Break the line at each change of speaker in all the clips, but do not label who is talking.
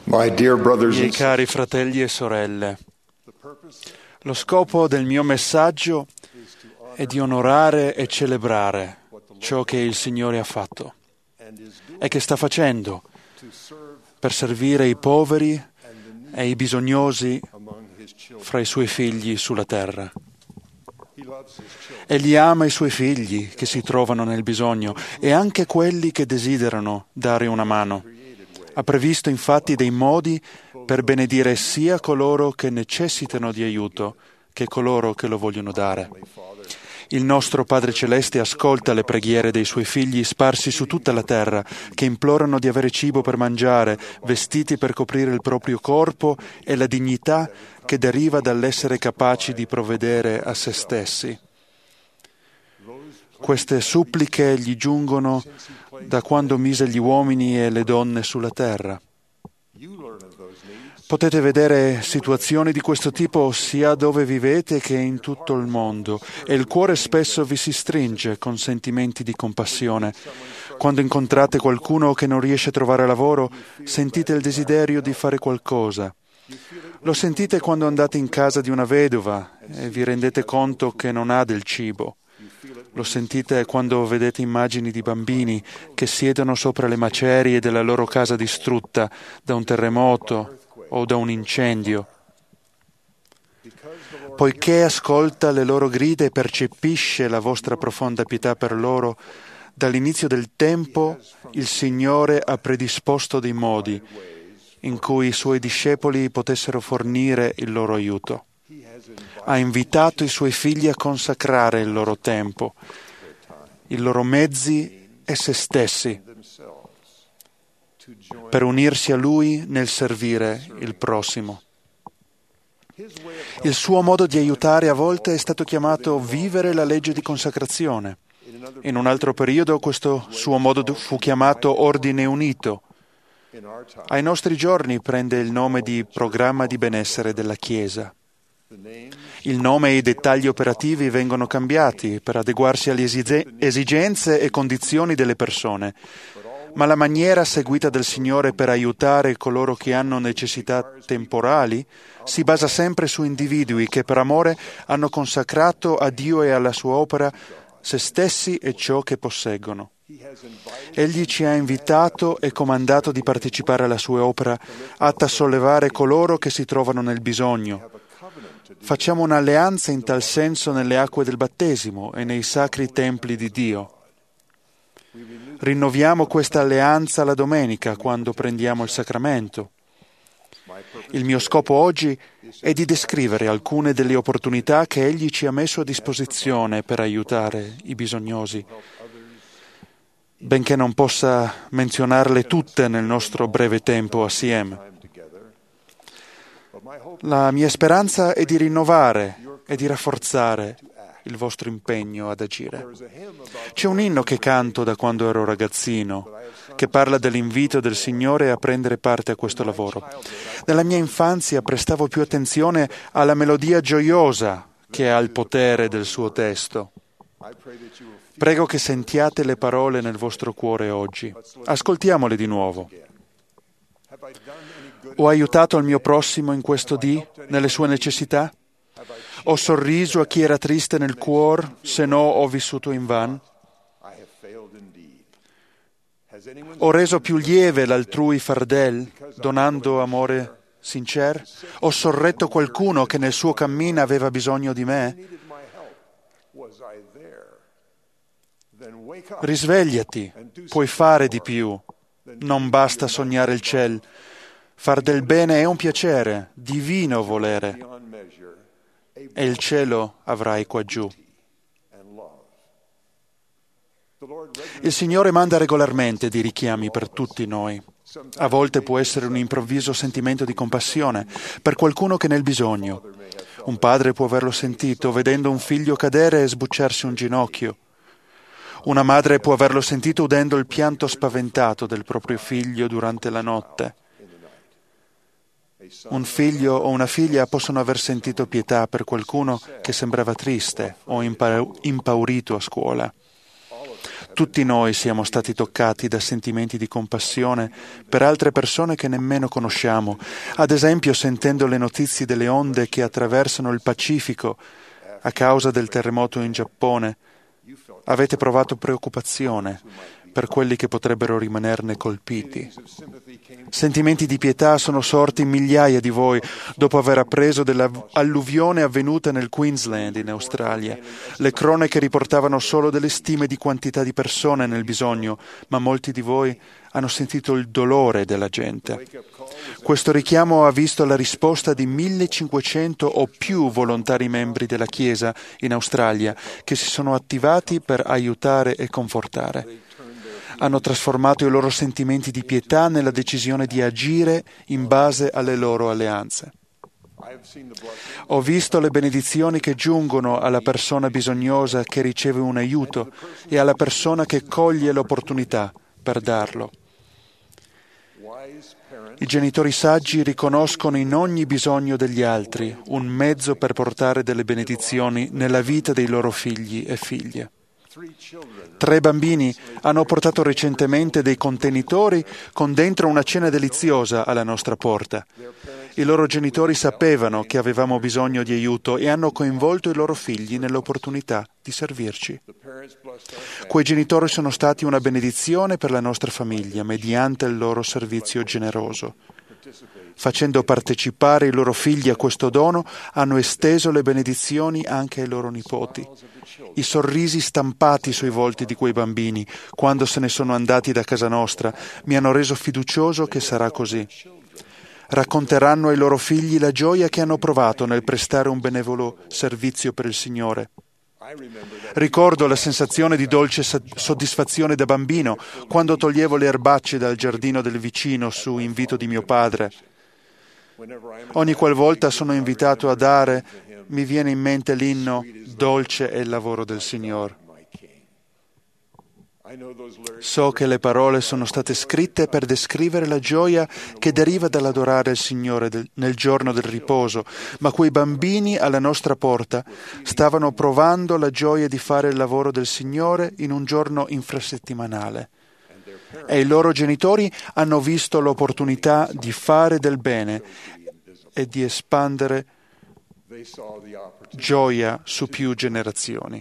My dear brothers
Miei
and
cari fratelli e sorelle, lo scopo del mio messaggio è di onorare e celebrare ciò che il Signore ha fatto e che sta facendo per servire i poveri e i bisognosi fra i Suoi figli sulla terra. Egli ama i Suoi figli che si trovano nel bisogno e anche quelli che desiderano dare una mano. Ha previsto infatti dei modi per benedire sia coloro che necessitano di aiuto che coloro che lo vogliono dare. Il nostro Padre Celeste ascolta le preghiere dei Suoi figli sparsi su tutta la terra, che implorano di avere cibo per mangiare, vestiti per coprire il proprio corpo e la dignità che deriva dall'essere capaci di provvedere a se stessi. Queste suppliche gli giungono da quando mise gli uomini e le donne sulla terra. Potete vedere situazioni di questo tipo sia dove vivete che in tutto il mondo e il cuore spesso vi si stringe con sentimenti di compassione. Quando incontrate qualcuno che non riesce a trovare lavoro, sentite il desiderio di fare qualcosa. Lo sentite quando andate in casa di una vedova e vi rendete conto che non ha del cibo. Lo sentite quando vedete immagini di bambini che siedono sopra le macerie della loro casa distrutta da un terremoto o da un incendio. Poiché ascolta le loro grida e percepisce la vostra profonda pietà per loro, dall'inizio del tempo il Signore ha predisposto dei modi in cui i Suoi discepoli potessero fornire il loro aiuto. Ha invitato i Suoi figli a consacrare il loro tempo, i loro mezzi e se stessi per unirsi a Lui nel servire il prossimo. Il suo modo di aiutare a volte è stato chiamato vivere la legge di consacrazione. In un altro periodo questo suo modo fu chiamato ordine unito. Ai nostri giorni prende il nome di programma di benessere della Chiesa. Il nome e i dettagli operativi vengono cambiati per adeguarsi alle esigenze e condizioni delle persone, ma la maniera seguita dal Signore per aiutare coloro che hanno necessità temporali si basa sempre su individui che per amore hanno consacrato a Dio e alla sua opera se stessi e ciò che posseggono. Egli ci ha invitato e comandato di partecipare alla sua opera atta a sollevare coloro che si trovano nel bisogno. Facciamo un'alleanza in tal senso nelle acque del battesimo e nei sacri templi di Dio. Rinnoviamo questa alleanza la domenica quando prendiamo il sacramento. Il mio scopo oggi è di descrivere alcune delle opportunità che Egli ci ha messo a disposizione per aiutare i bisognosi. Benché non possa menzionarle tutte nel nostro breve tempo assieme. La mia speranza è di rinnovare e di rafforzare il vostro impegno ad agire. C'è un inno che canto da quando ero ragazzino, che parla dell'invito del Signore a prendere parte a questo lavoro. Nella mia infanzia prestavo più attenzione alla melodia gioiosa che al potere del suo testo. Prego che sentiate le parole nel vostro cuore oggi. Ascoltiamole di nuovo. Ho aiutato il mio prossimo in questo dì, nelle sue necessità? Ho sorriso a chi era triste nel cuore, se no ho vissuto invan? Ho reso più lieve l'altrui fardel, donando amore sincero? Ho sorretto qualcuno che nel suo cammino aveva bisogno di me? Risvegliati, puoi fare di più. Non basta sognare il ciel. Far del bene è un piacere, divino volere, e il cielo avrai qua giù. Il Signore manda regolarmente dei richiami per tutti noi. A volte può essere un improvviso sentimento di compassione per qualcuno che è nel bisogno. Un padre può averlo sentito vedendo un figlio cadere e sbucciarsi un ginocchio. Una madre può averlo sentito udendo il pianto spaventato del proprio figlio durante la notte. Un figlio o una figlia possono aver sentito pietà per qualcuno che sembrava triste o impaurito a scuola. Tutti noi siamo stati toccati da sentimenti di compassione per altre persone che nemmeno conosciamo, ad esempio sentendo le notizie delle onde che attraversano il Pacifico a causa del terremoto in Giappone. Avete provato preoccupazione per quelli che potrebbero rimanerne colpiti. Sentimenti di pietà sono sorti in migliaia di voi dopo aver appreso dell'alluvione avvenuta nel Queensland, in Australia. Le cronache riportavano solo delle stime di quantità di persone nel bisogno, ma molti di voi hanno sentito il dolore della gente. Questo richiamo ha visto la risposta di 1500 o più volontari membri della Chiesa in Australia che si sono attivati per aiutare e confortare. Hanno trasformato i loro sentimenti di pietà nella decisione di agire in base alle loro alleanze. Ho visto le benedizioni che giungono alla persona bisognosa che riceve un aiuto e alla persona che coglie l'opportunità per darlo. I genitori saggi riconoscono in ogni bisogno degli altri un mezzo per portare delle benedizioni nella vita dei loro figli e figlie. 3 bambini hanno portato recentemente dei contenitori con dentro una cena deliziosa alla nostra porta. I loro genitori sapevano che avevamo bisogno di aiuto e hanno coinvolto i loro figli nell'opportunità di servirci. Quei genitori sono stati una benedizione per la nostra famiglia mediante il loro servizio generoso. Facendo partecipare i loro figli a questo dono, hanno esteso le benedizioni anche ai loro nipoti. I sorrisi stampati sui volti di quei bambini, quando se ne sono andati da casa nostra, mi hanno reso fiducioso che sarà così. Racconteranno ai loro figli la gioia che hanno provato nel prestare un benevolo servizio per il Signore. Ricordo la sensazione di dolce soddisfazione da bambino quando toglievo le erbacce dal giardino del vicino su invito di mio padre. Ogni qualvolta sono invitato a dare, mi viene in mente l'inno "Dolce è il lavoro del Signore". So che le parole sono state scritte per descrivere la gioia che deriva dall'adorare il Signore nel giorno del riposo, ma quei bambini alla nostra porta stavano provando la gioia di fare il lavoro del Signore in un giorno infrasettimanale. E i loro genitori hanno visto l'opportunità di fare del bene e di espandere gioia su più generazioni.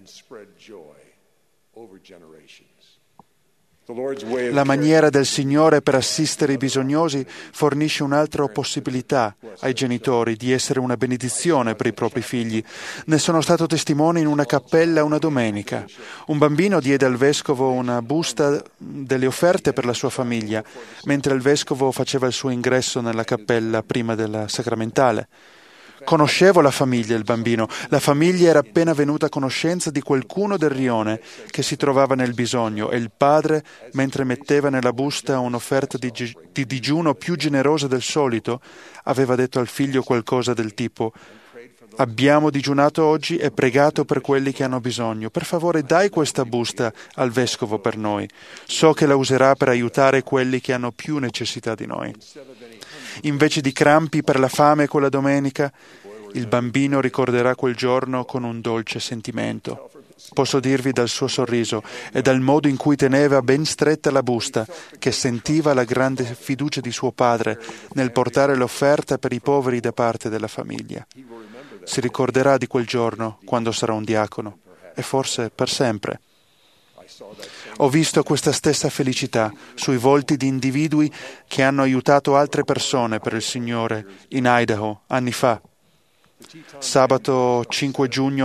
La maniera del Signore per assistere i bisognosi fornisce un'altra possibilità ai genitori di essere una benedizione per i propri figli. Ne sono stato testimone in una cappella una domenica. Un bambino diede al vescovo una busta delle offerte per la sua famiglia, mentre il vescovo faceva il suo ingresso nella cappella prima della sacramentale. Conoscevo la famiglia e il bambino. La famiglia era appena venuta a conoscenza di qualcuno del rione che si trovava nel bisogno e il padre, mentre metteva nella busta un'offerta di digiuno più generosa del solito, aveva detto al figlio qualcosa del tipo: «Abbiamo digiunato oggi e pregato per quelli che hanno bisogno. Per favore dai questa busta al vescovo per noi. So che la userà per aiutare quelli che hanno più necessità di noi». Invece di crampi per la fame quella domenica, il bambino ricorderà quel giorno con un dolce sentimento. Posso dirvi dal suo sorriso e dal modo in cui teneva ben stretta la busta che sentiva la grande fiducia di suo padre nel portare l'offerta per i poveri da parte della famiglia. Si ricorderà di quel giorno quando sarà un diacono e forse per sempre. Ho visto questa stessa felicità sui volti di individui che hanno aiutato altre persone per il Signore in Idaho anni fa. Sabato 5 giugno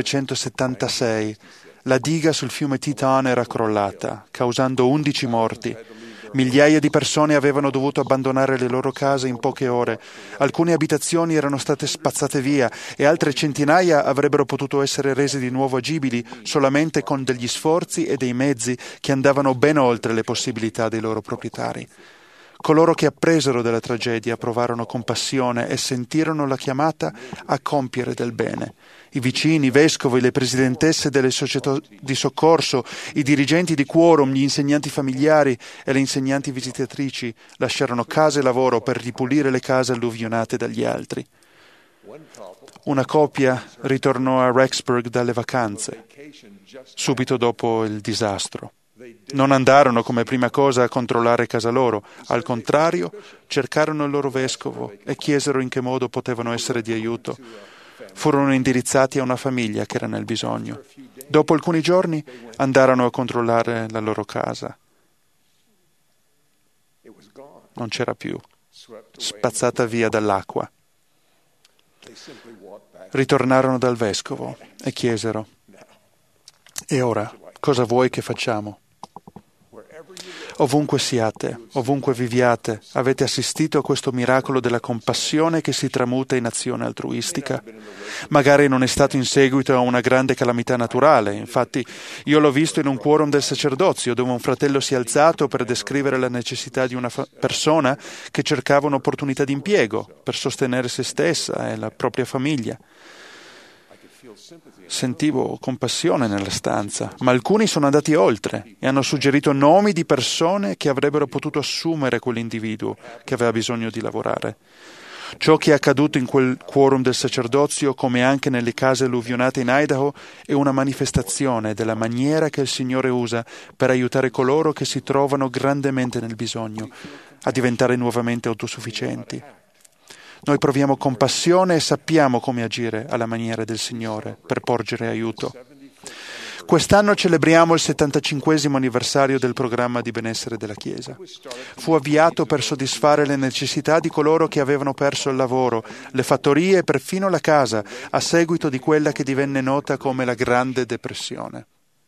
1976, la diga sul fiume Teton era crollata, causando 11 morti. Migliaia di persone avevano dovuto abbandonare le loro case in poche ore. Alcune abitazioni erano state spazzate via e altre centinaia avrebbero potuto essere rese di nuovo agibili solamente con degli sforzi e dei mezzi che andavano ben oltre le possibilità dei loro proprietari. Coloro che appresero della tragedia provarono compassione e sentirono la chiamata a compiere del bene. I vicini, i vescovi, le presidentesse delle società di soccorso, i dirigenti di quorum, gli insegnanti familiari e le insegnanti visitatrici lasciarono casa e lavoro per ripulire le case alluvionate dagli altri. Una coppia ritornò a Rexburg dalle vacanze, subito dopo il disastro. Non andarono come prima cosa a controllare casa loro, al contrario, cercarono il loro vescovo e chiesero in che modo potevano essere di aiuto. Furono indirizzati a una famiglia che era nel bisogno. Dopo alcuni giorni andarono a controllare la loro casa. Non c'era più, spazzata via dall'acqua. Ritornarono dal vescovo e chiesero: "E ora, cosa vuoi che facciamo?" Ovunque siate, ovunque viviate, avete assistito a questo miracolo della compassione che si tramuta in azione altruistica? Magari non è stato in seguito a una grande calamità naturale. Infatti, io l'ho visto in un quorum del sacerdozio, dove un fratello si è alzato per descrivere la necessità di una persona che cercava un'opportunità di impiego per sostenere se stessa e la propria famiglia. Sentivo compassione nella stanza, ma alcuni sono andati oltre e hanno suggerito nomi di persone che avrebbero potuto assumere quell'individuo che aveva bisogno di lavorare. Ciò che è accaduto in quel quorum del sacerdozio, come anche nelle case alluvionate in Idaho, è una manifestazione della maniera che il Signore usa per aiutare coloro che si trovano grandemente nel bisogno a diventare nuovamente autosufficienti. Noi proviamo compassione e sappiamo come agire alla maniera del Signore per porgere aiuto. Quest'anno celebriamo il 75° anniversario del programma di benessere della Chiesa. Fu avviato per soddisfare le necessità di coloro che avevano perso il lavoro, le fattorie e perfino la casa a seguito di quella che divenne nota come la Grande Depressione.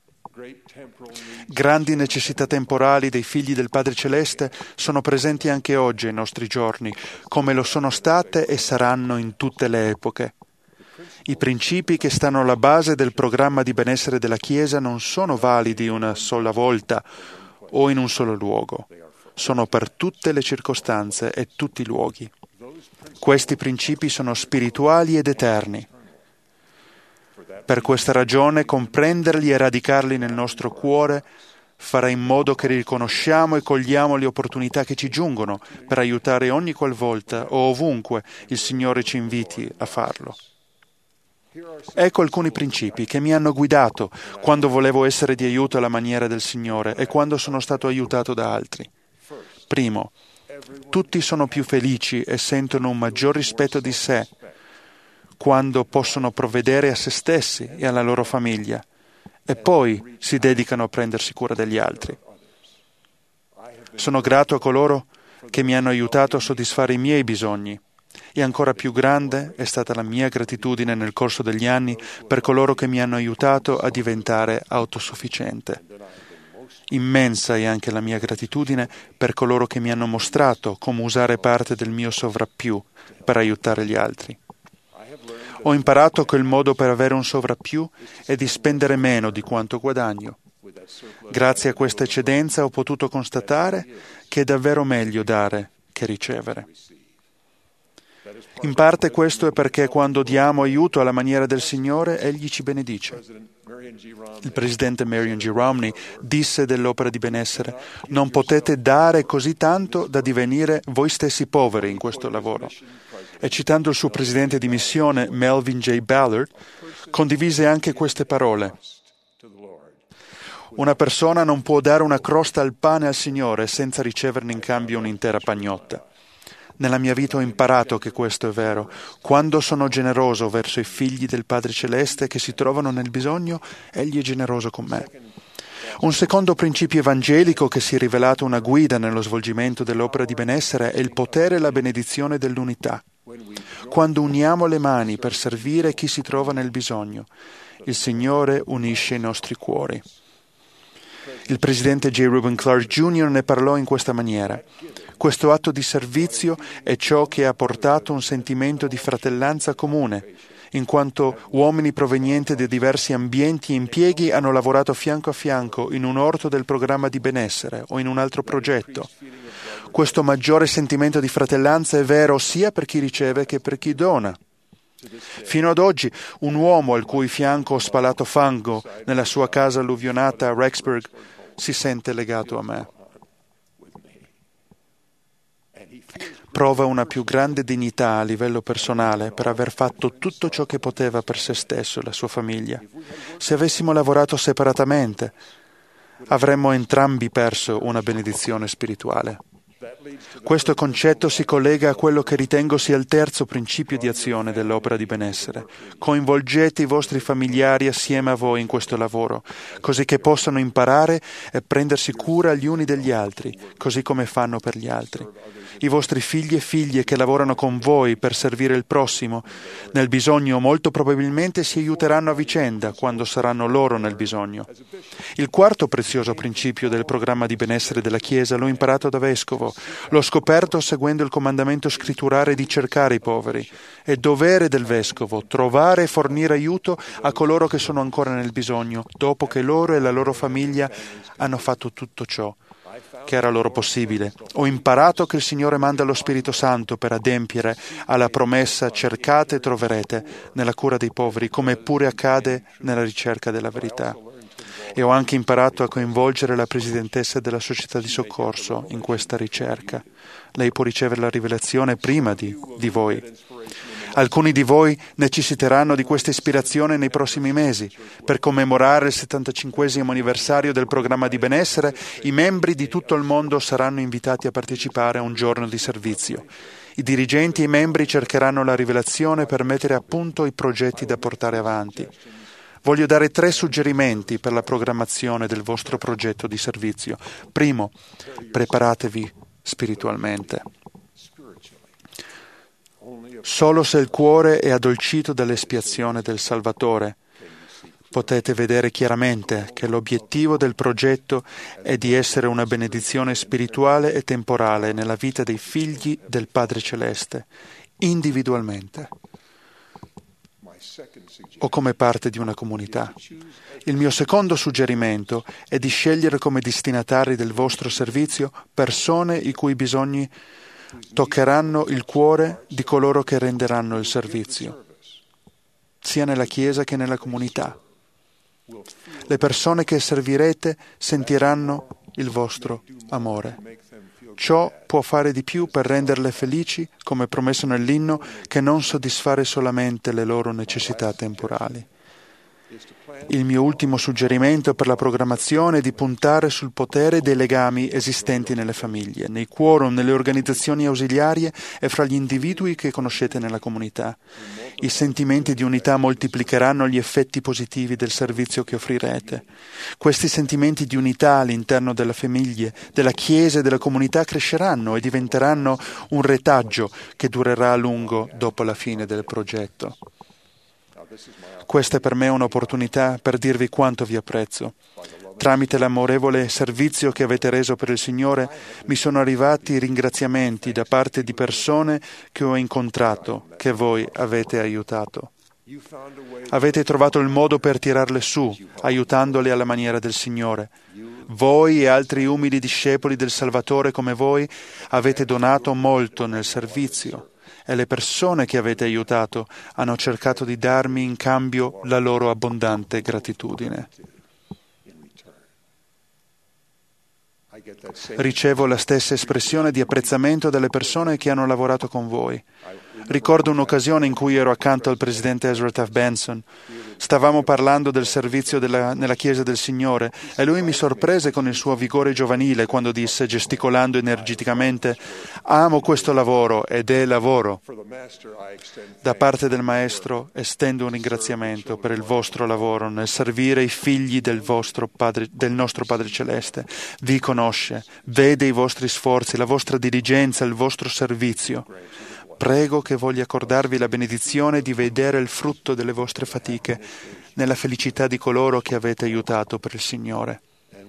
Grandi necessità temporali dei figli del Padre Celeste sono presenti anche oggi ai nostri giorni, come lo sono state e saranno in tutte le epoche. I principi che stanno alla base del programma di benessere della Chiesa non sono validi una sola volta o in un solo luogo. Sono per tutte le circostanze e tutti i luoghi. Questi principi sono spirituali ed eterni. Per questa ragione, comprenderli e radicarli nel nostro cuore farà in modo che riconosciamo e cogliamo le opportunità che ci giungono per aiutare ogni qualvolta o ovunque il Signore ci inviti a farlo. Ecco alcuni principi che mi hanno guidato quando volevo essere di aiuto alla maniera del Signore e quando sono stato aiutato da altri. Primo, tutti sono più felici e sentono un maggior rispetto di sé quando possono provvedere a se stessi e alla loro famiglia, e poi si dedicano a prendersi cura degli altri. Sono grato a coloro che mi hanno aiutato a soddisfare i miei bisogni, e ancora più grande è stata la mia gratitudine nel corso degli anni per coloro che mi hanno aiutato a diventare autosufficiente. Immensa è anche la mia gratitudine per coloro che mi hanno mostrato come usare parte del mio sovrappiù per aiutare gli altri. Ho imparato che il modo per avere un sovrappiù è di spendere meno di quanto guadagno. Grazie a questa eccedenza ho potuto constatare che è davvero meglio dare che ricevere. In parte questo è perché quando diamo aiuto alla maniera del Signore, Egli ci benedice. Il presidente Marion G. Romney disse dell'opera di benessere: "Non potete dare così tanto da divenire voi stessi poveri in questo lavoro." E citando il suo presidente di missione, Melvin J. Ballard, condivise anche queste parole: "Una persona non può dare una crosta al pane al Signore senza riceverne in cambio un'intera pagnotta." Nella mia vita ho imparato che questo è vero. Quando sono generoso verso i figli del Padre Celeste che si trovano nel bisogno, Egli è generoso con me. Un secondo principio evangelico che si è rivelato una guida nello svolgimento dell'opera di benessere è il potere e la benedizione dell'unità. Quando uniamo le mani per servire chi si trova nel bisogno, il Signore unisce i nostri cuori. Il presidente J. Reuben Clark Jr. ne parlò in questa maniera: "Questo atto di servizio è ciò che ha portato un sentimento di fratellanza comune, in quanto uomini provenienti da diversi ambienti e impieghi hanno lavorato fianco a fianco in un orto del programma di benessere o in un altro progetto. Questo maggiore sentimento di fratellanza è vero sia per chi riceve che per chi dona. Fino ad oggi, un uomo al cui fianco ho spalato fango nella sua casa alluvionata a Rexburg si sente legato a me. Prova una più grande dignità a livello personale per aver fatto tutto ciò che poteva per se stesso e la sua famiglia. Se avessimo lavorato separatamente, avremmo entrambi perso una benedizione spirituale. Questo concetto si collega a quello che ritengo sia il terzo principio di azione dell'opera di benessere. Coinvolgete i vostri familiari assieme a voi in questo lavoro, così che possano imparare e prendersi cura gli uni degli altri, così come fanno per gli altri. I vostri figli e figlie che lavorano con voi per servire il prossimo nel bisogno molto probabilmente si aiuteranno a vicenda quando saranno loro nel bisogno. Il quarto prezioso principio del programma di benessere della Chiesa l'ho imparato da vescovo. L'ho scoperto seguendo il comandamento scritturale di cercare i poveri. È dovere del vescovo trovare e fornire aiuto a coloro che sono ancora nel bisogno, dopo che loro e la loro famiglia hanno fatto tutto ciò che era loro possibile. Ho imparato che il Signore manda lo Spirito Santo per adempiere alla promessa cercate e troverete nella cura dei poveri, come pure accade nella ricerca della verità. E ho anche imparato a coinvolgere la presidentessa della società di soccorso in questa ricerca. Lei può ricevere la rivelazione prima di voi. Alcuni di voi necessiteranno di questa ispirazione nei prossimi mesi. Per commemorare il 75° anniversario del programma di benessere, i membri di tutto il mondo saranno invitati a partecipare a un giorno di servizio. I dirigenti e i membri cercheranno la rivelazione per mettere a punto i progetti da portare avanti. Voglio dare 3 suggerimenti per la programmazione del vostro progetto di servizio. Primo, preparatevi spiritualmente. Solo se il cuore è addolcito dall'espiazione del Salvatore, potete vedere chiaramente che l'obiettivo del progetto è di essere una benedizione spirituale e temporale nella vita dei figli del Padre Celeste, individualmente o come parte di una comunità. Il mio secondo suggerimento è di scegliere come destinatari del vostro servizio persone i cui bisogni toccheranno il cuore di coloro che renderanno il servizio, sia nella Chiesa che nella comunità. Le persone che servirete sentiranno il vostro amore. Ciò può fare di più per renderle felici, come promesso nell'inno, che non soddisfare solamente le loro necessità temporali. Il mio ultimo suggerimento per la programmazione è di puntare sul potere dei legami esistenti nelle famiglie, nei quorum, nelle organizzazioni ausiliarie e fra gli individui che conoscete nella comunità. I sentimenti di unità moltiplicheranno gli effetti positivi del servizio che offrirete. Questi sentimenti di unità all'interno delle famiglie, della Chiesa e della comunità cresceranno e diventeranno un retaggio che durerà a lungo dopo la fine del progetto. Questa è per me un'opportunità per dirvi quanto vi apprezzo. Tramite l'amorevole servizio che avete reso per il Signore, mi sono arrivati ringraziamenti da parte di persone che ho incontrato, che voi avete aiutato. Avete trovato il modo per tirarle su, aiutandole alla maniera del Signore. Voi e altri umili discepoli del Salvatore come voi avete donato molto nel servizio. E le persone che avete aiutato hanno cercato di darmi in cambio la loro abbondante gratitudine. Ricevo la stessa espressione di apprezzamento dalle persone che hanno lavorato con voi. Ricordo un'occasione in cui ero accanto al presidente Ezra Taft Benson. Stavamo parlando del servizio nella Chiesa del Signore e lui mi sorprese con il suo vigore giovanile quando disse, gesticolando energicamente, «Amo questo lavoro ed è lavoro». Da parte del Maestro estendo un ringraziamento per il vostro lavoro nel servire i figli del nostro Padre Celeste. Vi conosce, vede i vostri sforzi, la vostra diligenza, il vostro servizio. Prego che voglia accordarvi la benedizione di vedere il frutto delle vostre fatiche nella felicità di coloro che avete aiutato per il Signore.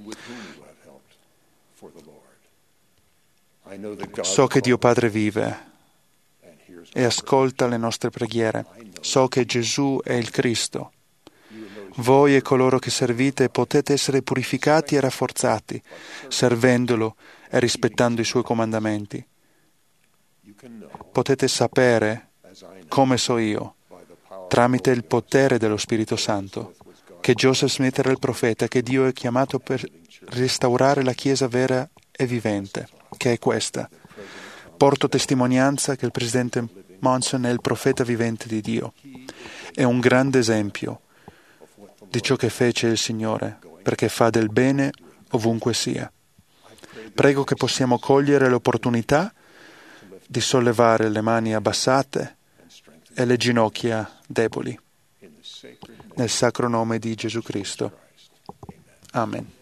So che Dio Padre vive e ascolta le nostre preghiere. So che Gesù è il Cristo. Voi e coloro che servite potete essere purificati e rafforzati, servendolo e rispettando i Suoi comandamenti. Potete sapere, come so io, tramite il potere dello Spirito Santo, che Joseph Smith era il profeta che Dio è chiamato per restaurare la Chiesa vera e vivente, che è questa. porto testimonianza che il presidente Monson è il profeta vivente di Dio. È un grande esempio di ciò che fece il Signore, perché fa del bene ovunque sia. Prego che possiamo cogliere l'opportunità di sollevare le mani abbassate e le ginocchia deboli. Nel sacro nome di Gesù Cristo. Amen.